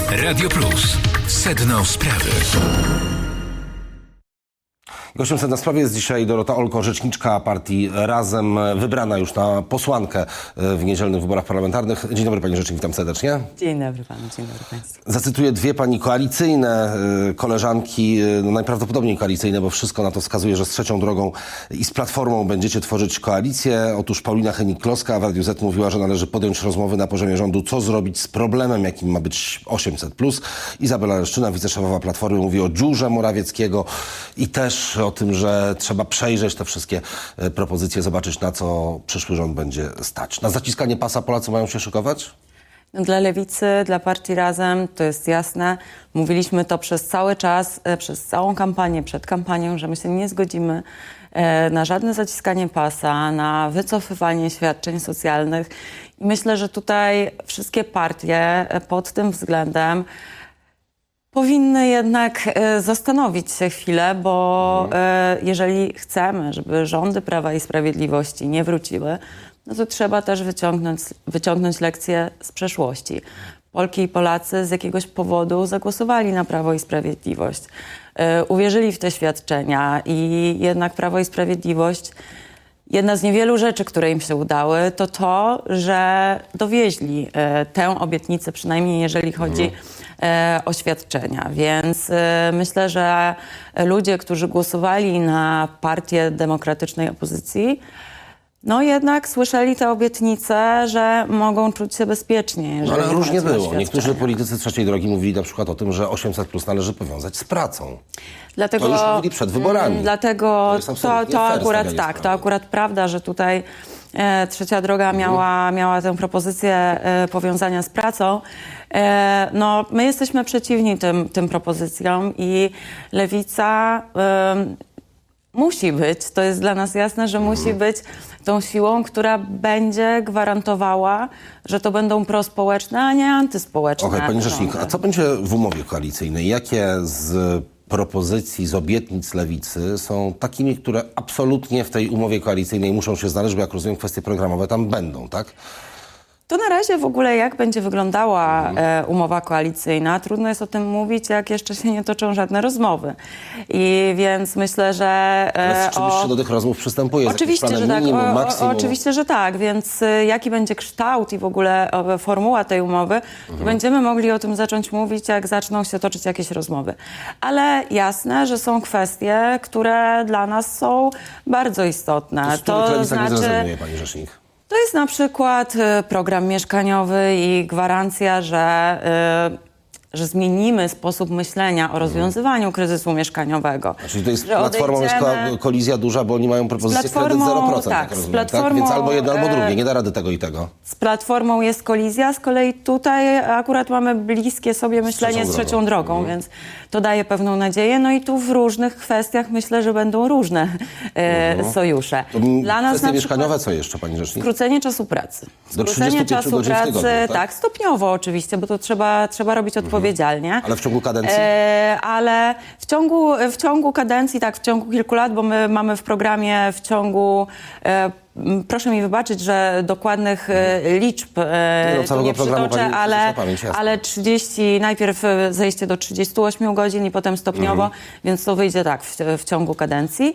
Radio Plus. Sedno sprawy. Gościem Sedna Sprawy jest dzisiaj Dorota Olko, rzeczniczka partii Razem, wybrana już na posłankę w niedzielnych wyborach parlamentarnych. Dzień dobry pani rzecznik, witam serdecznie. Dzień dobry panu, dzień dobry państwu. Zacytuję dwie pani koalicyjne koleżanki, najprawdopodobniej koalicyjne, bo wszystko na to wskazuje, że z Trzecią Drogą i z Platformą będziecie tworzyć koalicję. Otóż Paulina Hennig-Kloska w Radiu Z mówiła, że należy podjąć rozmowy na poziomie rządu, co zrobić z problemem, jakim ma być 800+. Izabela Leszczyna, wiceszefowa Platformy, mówi o dziurze Morawieckiego i też o tym, że trzeba przejrzeć te wszystkie propozycje, zobaczyć, na co przyszły rząd będzie stać. Na zaciskanie pasa Polacy mają się szykować? No, dla Lewicy, dla partii Razem to jest jasne. Mówiliśmy to przez cały czas, przez całą kampanię, przed kampanią, że my się nie zgodzimy na żadne zaciskanie pasa, na wycofywanie świadczeń socjalnych. I myślę, że tutaj wszystkie partie pod tym względem powinny jednak zastanowić się chwilę, bo jeżeli chcemy, żeby rządy Prawa i Sprawiedliwości nie wróciły, no to trzeba też wyciągnąć lekcje z przeszłości. Polki i Polacy z jakiegoś powodu zagłosowali na Prawo i Sprawiedliwość. Uwierzyli w te świadczenia i jednak Prawo i Sprawiedliwość, jedna z niewielu rzeczy, które im się udały, to to, że dowieźli tę obietnicę, przynajmniej jeżeli chodzi o świadczenia. Więc myślę, że ludzie, którzy głosowali na partię demokratycznej opozycji, no jednak słyszeli te obietnice, że mogą czuć się bezpiecznie. No, ale różnie było. Niektórzy politycy Trzeciej Drogi mówili na przykład o tym, że 800+ należy powiązać z pracą. Dlatego, to już mówili przed wyborami. Dlatego to akurat tak, to akurat prawda, że tutaj Trzecia Droga miała tę propozycję powiązania z pracą. No, my jesteśmy przeciwni tym propozycjom i Lewica musi być, to jest dla nas jasne, że musi być tą siłą, która będzie gwarantowała, że to będą prospołeczne, a nie antyspołeczne. Okej, pani rzecznik, a co będzie w umowie koalicyjnej? Jakie z propozycji, z obietnic Lewicy są takimi, które absolutnie w tej umowie koalicyjnej muszą się znaleźć, bo jak rozumiem, kwestie programowe tam będą, tak? To na razie w ogóle jak będzie wyglądała umowa koalicyjna, trudno jest o tym mówić, jak jeszcze się nie toczą żadne rozmowy. I więc myślę, że... Ale czy się do tych rozmów przystępuje? Oczywiście, że tak. Oczywiście, że tak. Więc jaki będzie kształt i w ogóle formuła tej umowy, to będziemy mogli o tym zacząć mówić, jak zaczną się toczyć jakieś rozmowy. Ale jasne, że są kwestie, które dla nas są bardzo istotne. To znaczy... nie zrezygnuje, pani rzecznik? To jest na przykład program mieszkaniowy i gwarancja, że zmienimy sposób myślenia o rozwiązywaniu kryzysu mieszkaniowego. Czyli to jest z Platformą jest kolizja duża, bo oni mają propozycję kredyt 0%, tak rozumiem, tak? Więc albo jedno, albo drugie. Nie da rady tego i tego. Z Platformą jest kolizja, z kolei tutaj akurat mamy bliskie sobie myślenie z Trzecią Drogą, więc to daje pewną nadzieję. No i tu w różnych kwestiach myślę, że będą różne sojusze. Dla nas kwestie mieszkaniowe, co jeszcze, pani rzecznik? Skrócenie czasu pracy. Do 35 godzin w tygodniu, tak, stopniowo oczywiście, bo to trzeba robić odpowiedzialnie. Ale w ciągu kadencji? Ale w ciągu kadencji, tak, w ciągu kilku lat, bo my mamy w programie w ciągu... Proszę mi wybaczyć, że dokładnych liczb tu nie przytoczę, ale 30, najpierw zejście do 38 godzin i potem stopniowo, więc to wyjdzie tak w ciągu kadencji.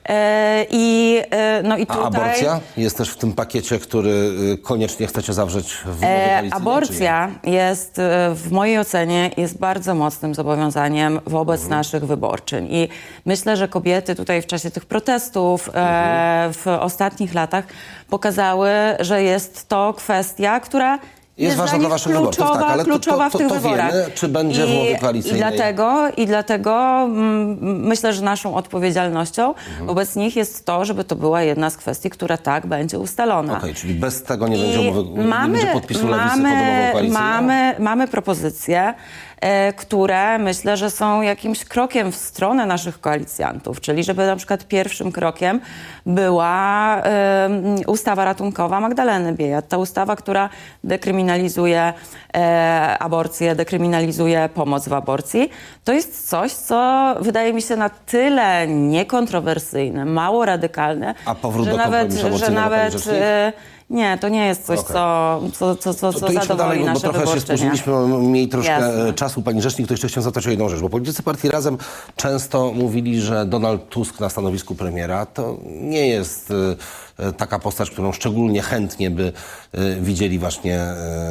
No i tutaj... A aborcja jest też w tym pakiecie, który koniecznie chcecie zawrzeć w umowie koalicyjnej? Aborcja jest, w mojej ocenie, jest bardzo mocnym zobowiązaniem wobec naszych wyborczyń. I myślę, że kobiety tutaj w czasie tych protestów w ostatnich latach pokazały, że jest to kwestia, która jest ważna dla waszych wyborców, tak, ale kluczowa w tych wyborach. Wiemy, czy będzie w umowie koalicyjnej. I dlatego myślę, że naszą odpowiedzialnością wobec nich jest to, żeby to była jedna z kwestii, która tak będzie ustalona. Okej, czyli bez tego nie będzie umowy, nie będzie podpisu Lewicy pod umową koalicyjną? Mamy propozycje, które myślę, że są jakimś krokiem w stronę naszych koalicjantów, czyli żeby na przykład pierwszym krokiem była ustawa ratunkowa Magdaleny Biejat. Ta ustawa, która dekryminalizuje aborcję, dekryminalizuje pomoc w aborcji. To jest coś, co wydaje mi się na tyle niekontrowersyjne, mało radykalne, a powrót do kompromisu aborcyjnego, Nie, to nie jest coś, co To idźmy zadowoli dalej, bo nasze trochę się wyborczynie. spóźniliśmy, mamy mniej troszkę Jasne. czasu. Pani rzecznik, to jeszcze chciałem zapytać o jedną rzecz, bo politycy partii Razem często mówili, że Donald Tusk na stanowisku premiera to nie jest taka postać, którą szczególnie chętnie by widzieli właśnie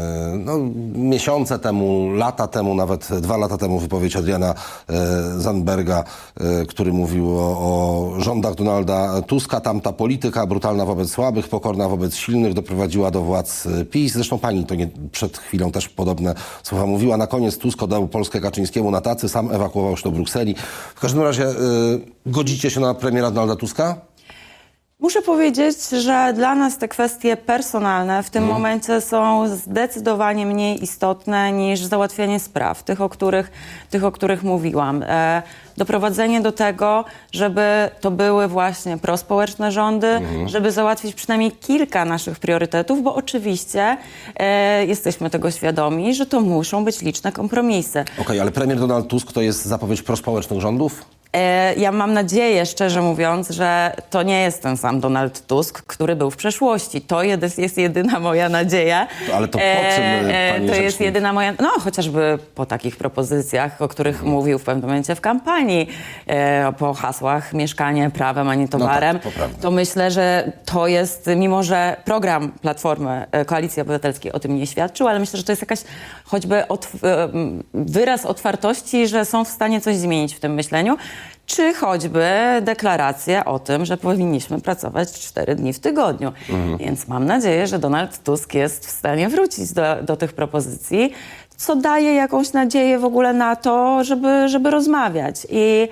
miesiące temu, lata temu, nawet 2 lata temu wypowiedź Adriana Zandberga, który mówił o rządach Donalda Tuska. Tamta polityka brutalna wobec słabych, pokorna wobec silnych doprowadziła do władz PiS. Zresztą pani to przed chwilą też podobne słowa mówiła. Na koniec Tusk oddał Polskę Kaczyńskiemu na tacy, sam ewakuował się do Brukseli. W każdym razie godzicie się na premiera Donalda Tuska? Muszę powiedzieć, że dla nas te kwestie personalne w tym momencie są zdecydowanie mniej istotne niż załatwianie spraw, tych, o których mówiłam. Doprowadzenie do tego, żeby to były właśnie prospołeczne rządy, żeby załatwić przynajmniej kilka naszych priorytetów, bo oczywiście jesteśmy tego świadomi, że to muszą być liczne kompromisy. Okej, ale premier Donald Tusk to jest zapowiedź prospołecznych rządów? Ja mam nadzieję, szczerze mówiąc, że to nie jest ten sam Donald Tusk, który był w przeszłości. To jest jedyna moja nadzieja. Ale to po czym, pani To jest rzecznik? jedyna moja... No, chociażby po takich propozycjach, o których mówił w pewnym momencie w kampanii, po hasłach mieszkanie prawem, a nie towarem. No tak, to prawda. To myślę, że to jest, mimo że program Platformy Koalicji Obywatelskiej o tym nie świadczył, ale myślę, że to jest jakaś choćby wyraz otwartości, że są w stanie coś zmienić w tym myśleniu. Czy choćby deklarację o tym, że powinniśmy pracować 4 dni w tygodniu. Więc mam nadzieję, że Donald Tusk jest w stanie wrócić do tych propozycji, co daje jakąś nadzieję w ogóle na to, żeby rozmawiać.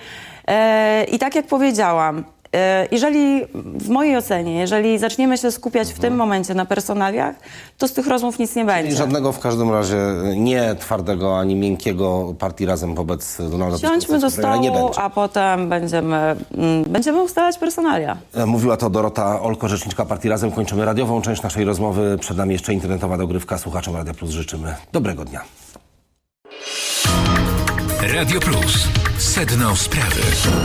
I tak jak powiedziałam, jeżeli w mojej ocenie, jeżeli zaczniemy się skupiać w tym momencie na personaliach, to z tych rozmów nic nie I będzie. żadnego w każdym razie nie twardego ani miękkiego partii Razem wobec Donalda Tuska. Siądźmy do stołu, nie będzie. a potem będziemy ustalać personalia. Mówiła to Dorota Olko, rzeczniczka partii Razem. Kończymy radiową część naszej rozmowy. Przed nami jeszcze internetowa dogrywka. Słuchaczom Radia Plus życzymy dobrego dnia. Radio Plus. Sedno sprawy.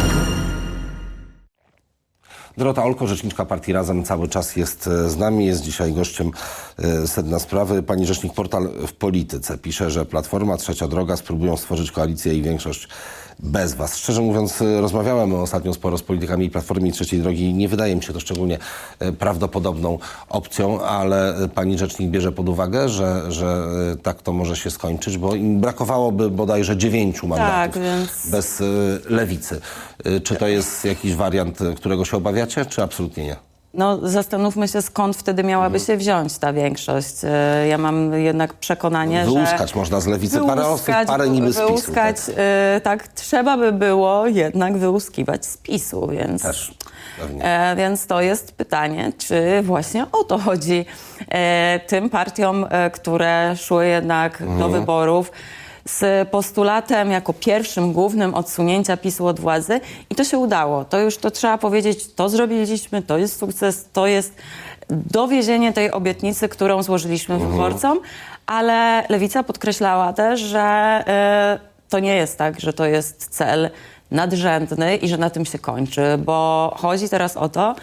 Dorota Olko, rzeczniczka partii Razem, cały czas jest z nami, jest dzisiaj gościem Sedna Sprawy. Pani rzecznik, portal W Polityce pisze, że Platforma, Trzecia Droga spróbują stworzyć koalicję i większość bez was. Szczerze mówiąc, rozmawiałem ostatnio sporo z politykami Platformy i Trzeciej Drogi. Nie wydaje mi się to szczególnie prawdopodobną opcją, ale pani rzecznik bierze pod uwagę, że tak to może się skończyć, bo im brakowałoby bodajże 9 mandatów bez Lewicy. Czy to jest jakiś wariant, którego się obawiacie, czy absolutnie nie? No, zastanówmy się, skąd wtedy miałaby się wziąć ta większość. Ja mam jednak przekonanie, wyłuskać można z Lewicy parę osób, parę niby z PiS-u. Wyłuskać, tak, trzeba by było jednak wyłuskiwać z PiS-u, więc... Też, pewnie. Więc to jest pytanie, czy właśnie o to chodzi tym partiom, które szły jednak do wyborów z postulatem jako pierwszym, głównym odsunięcia PiS-u od władzy i to się udało. To trzeba powiedzieć, to zrobiliśmy, to jest sukces, to jest dowiezienie tej obietnicy, którą złożyliśmy wyborcom, ale Lewica podkreślała też, że to nie jest tak, że to jest cel nadrzędny i że na tym się kończy, bo chodzi teraz o to,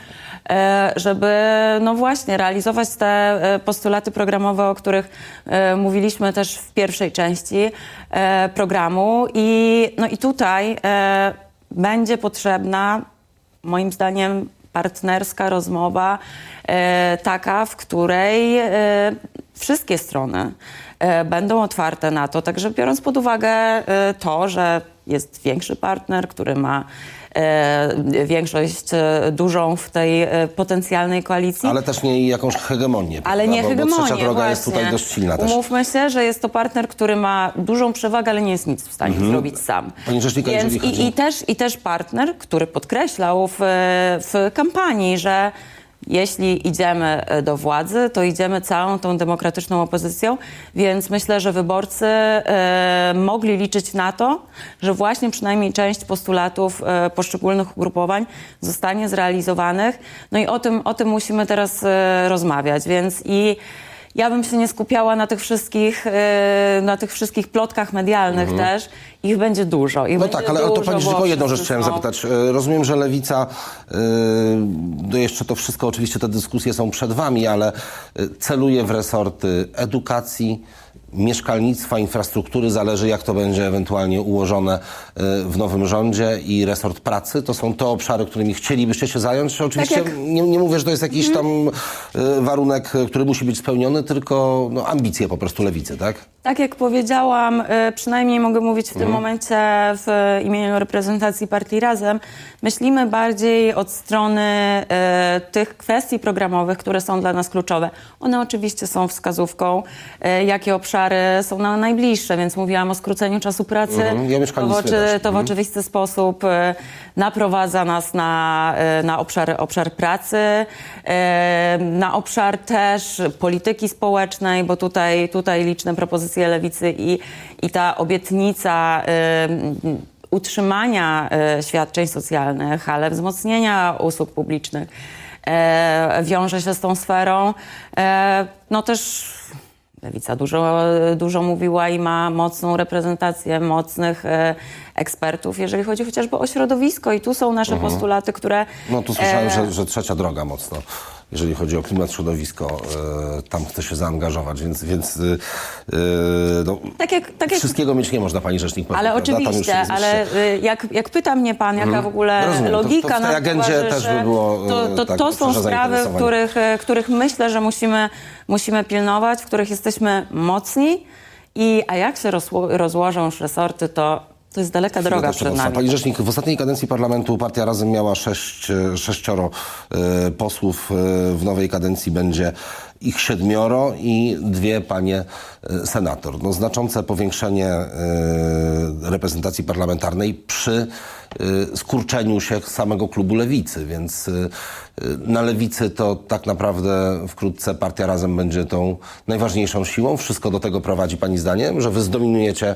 żeby no właśnie realizować te postulaty programowe, o których mówiliśmy też w pierwszej części programu i tutaj będzie potrzebna moim zdaniem partnerska rozmowa taka, w której wszystkie strony będą otwarte na to, także biorąc pod uwagę to, że jest większy partner, który ma większość dużą w tej potencjalnej koalicji. Ale też nie jakąś hegemonię. Ale nie hegemonię, bo Trzecia Droga właśnie. jest tutaj dość silna też. Umówmy się, że jest to partner, który ma dużą przewagę, ale nie jest nic w stanie zrobić sam. Pani rzecznika, Więc jeżeli chodzi... i też partner, który podkreślał w kampanii, że jeśli idziemy do władzy, to idziemy całą tą demokratyczną opozycją, więc myślę, że wyborcy mogli liczyć na to, że właśnie przynajmniej część postulatów poszczególnych ugrupowań zostanie zrealizowanych. No i o tym musimy teraz rozmawiać, więc ja bym się nie skupiała na tych wszystkich plotkach medialnych też. Ich będzie dużo. No tak, ale to pani tylko jedną rzecz chciałem zapytać. Rozumiem, że Lewica, no jeszcze to wszystko, oczywiście te dyskusje są przed wami, ale celuje w resorty edukacji, mieszkalnictwa, infrastruktury, zależy jak to będzie ewentualnie ułożone w nowym rządzie, i resort pracy. To są te obszary, którymi chcielibyście się zająć. Oczywiście tak nie mówię, że to jest jakiś tam warunek, który musi być spełniony, tylko ambicje po prostu Lewicy, tak? Tak jak powiedziałam, przynajmniej mogę mówić w tym momencie w imieniu reprezentacji partii Razem, myślimy bardziej od strony tych kwestii programowych, które są dla nas kluczowe. One oczywiście są wskazówką, jakie obszary są nam najbliższe, więc mówiłam o skróceniu czasu pracy. To w oczywisty sposób naprowadza nas na obszar pracy, na obszar też polityki społecznej, bo tutaj liczne propozycje Lewicy i ta obietnica utrzymania świadczeń socjalnych, ale wzmocnienia usług publicznych wiąże się z tą sferą. No też Lewica dużo mówiła i ma mocną reprezentację mocnych ekspertów, jeżeli chodzi chociażby o środowisko, i tu są nasze postulaty, które... No tu słyszałem, że trzecia droga mocno, jeżeli chodzi o klimat, środowisko, tam chce się zaangażować, więc wszystkiego mieć nie można, pani rzecznik. Ale oczywiście, ale jak pyta mnie pan, jaka w ogóle logika to w tej agendzie też by było to są sprawy, których myślę, że musimy pilnować, w których jesteśmy mocni, a jak się rozłożą już resorty, to jest daleka droga przed nami. Pani rzecznik, w ostatniej kadencji parlamentu partia Razem miała sześcioro posłów. W nowej kadencji będzie ich 7 i 2 panie senator. No, znaczące powiększenie reprezentacji parlamentarnej przy skurczeniu się samego klubu Lewicy, więc na Lewicy to tak naprawdę wkrótce partia Razem będzie tą najważniejszą siłą. Wszystko do tego prowadzi pani zdaniem, że wy zdominujecie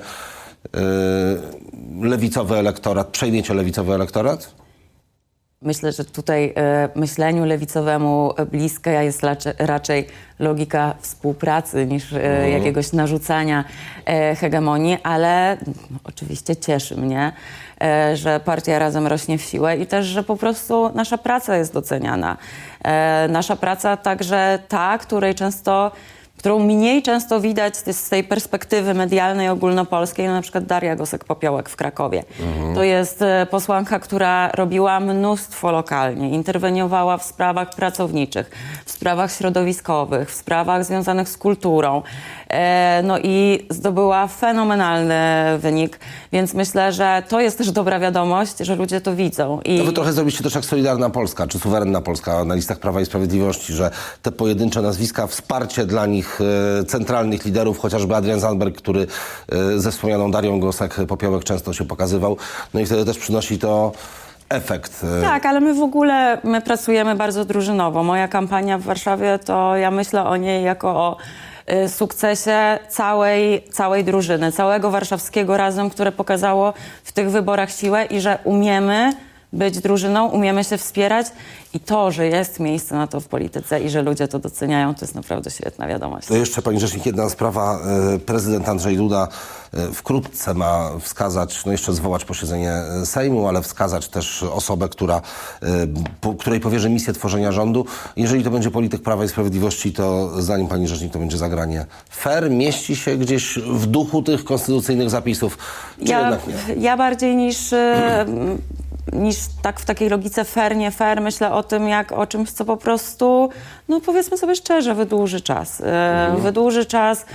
lewicowy elektorat, przejmiecie lewicowy elektorat? Myślę, że tutaj myśleniu lewicowemu bliska jest raczej logika współpracy niż jakiegoś narzucania hegemonii, ale oczywiście cieszy mnie, że partia Razem rośnie w siłę i też, że po prostu nasza praca jest doceniana. Nasza praca także ta, którą mniej często widać z tej perspektywy medialnej, ogólnopolskiej, na przykład Daria Gosek-Popiołek w Krakowie. To jest posłanka, która robiła mnóstwo lokalnie, interweniowała w sprawach pracowniczych, w sprawach środowiskowych, w sprawach związanych z kulturą. No i zdobyła fenomenalny wynik, więc myślę, że to jest też dobra wiadomość, że ludzie to widzą. No wy trochę zrobiliście też jak Solidarna Polska, czy Suwerenna Polska na listach Prawa i Sprawiedliwości, że te pojedyncze nazwiska, wsparcie dla nich centralnych liderów, chociażby Adrian Zandberg, który ze wspomnianą Darią Gosek-Popiołek często się pokazywał, no i wtedy też przynosi to efekt. Tak, ale my pracujemy bardzo drużynowo. Moja kampania w Warszawie, to ja myślę o niej jako o sukcesie całej drużyny, całego warszawskiego Razem, które pokazało w tych wyborach siłę i że umiemy być drużyną, umiemy się wspierać i to, że jest miejsce na to w polityce i że ludzie to doceniają, to jest naprawdę świetna wiadomość. To jeszcze, pani rzecznik, jedna sprawa. Prezydent Andrzej Duda wkrótce ma wskazać, no jeszcze zwołać posiedzenie Sejmu, ale wskazać też osobę, której powierzy misję tworzenia rządu. Jeżeli to będzie polityk Prawa i Sprawiedliwości, to zdaniem pani rzecznik to będzie zagranie fair, mieści się gdzieś w duchu tych konstytucyjnych zapisów, czy jednak nie? Ja bardziej niż tak w takiej logice fair, nie fair, myślę o tym jak o czymś, co po prostu, no powiedzmy sobie szczerze, wydłuży czas. Wydłuży czas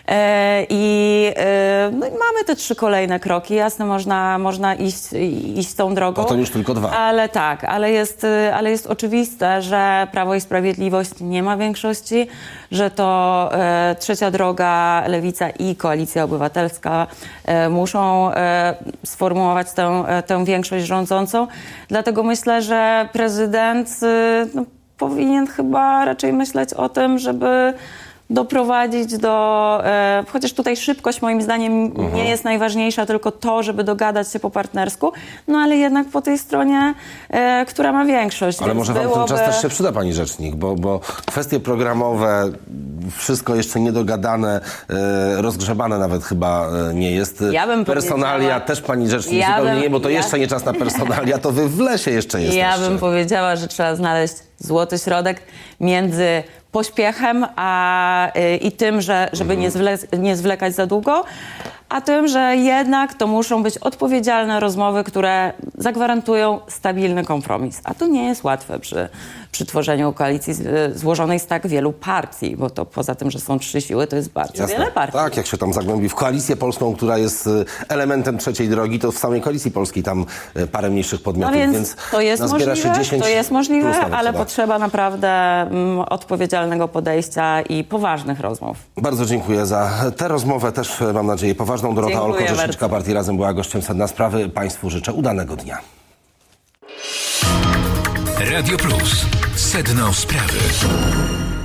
no i mamy te 3 kolejne kroki. Jasne, można iść tą drogą. No to już tylko 2. Ale tak, ale jest oczywiste, że Prawo i Sprawiedliwość nie ma większości, że to trzecia droga, Lewica i Koalicja Obywatelska muszą sformułować tę większość rządzącą. Dlatego myślę, że prezydent powinien chyba raczej myśleć o tym, żeby doprowadzić do... chociaż tutaj szybkość moim zdaniem nie jest najważniejsza, tylko to, żeby dogadać się po partnersku, no ale jednak po tej stronie, która ma większość. Ale może wam ten czas też się przyda, pani rzecznik, bo kwestie programowe, wszystko jeszcze niedogadane, rozgrzebane nawet chyba nie jest. Ja bym Personalia też pani rzecznik zupełnie nie, bo to jeszcze nie czas na personalia, to wy w lesie jeszcze jesteście. Ja bym powiedziała, że trzeba znaleźć złoty środek między pośpiechem i tym, żeby nie zwlekać za długo, a tym, że jednak to muszą być odpowiedzialne rozmowy, które zagwarantują stabilny kompromis. A to nie jest łatwe przy tworzeniu koalicji złożonej z tak wielu partii, bo to poza tym, że są 3 siły, to jest bardzo wiele partii. Tak, jak się tam zagłębi w Koalicję Polską, która jest elementem trzeciej drogi, to w samej Koalicji Polskiej tam parę mniejszych podmiotów, no więc to jest nazbiera się 10 to jest możliwe, ale chyba. potrzeba naprawdę odpowiedzialnego podejścia i poważnych rozmów. Bardzo dziękuję za tę rozmowę, też mam nadzieję poważną. Dorota Olko, rzeczniczka partii Razem, była gościem Sedna Sprawy. Państwu życzę udanego dnia. Radio Plus. Sedno Sprawy.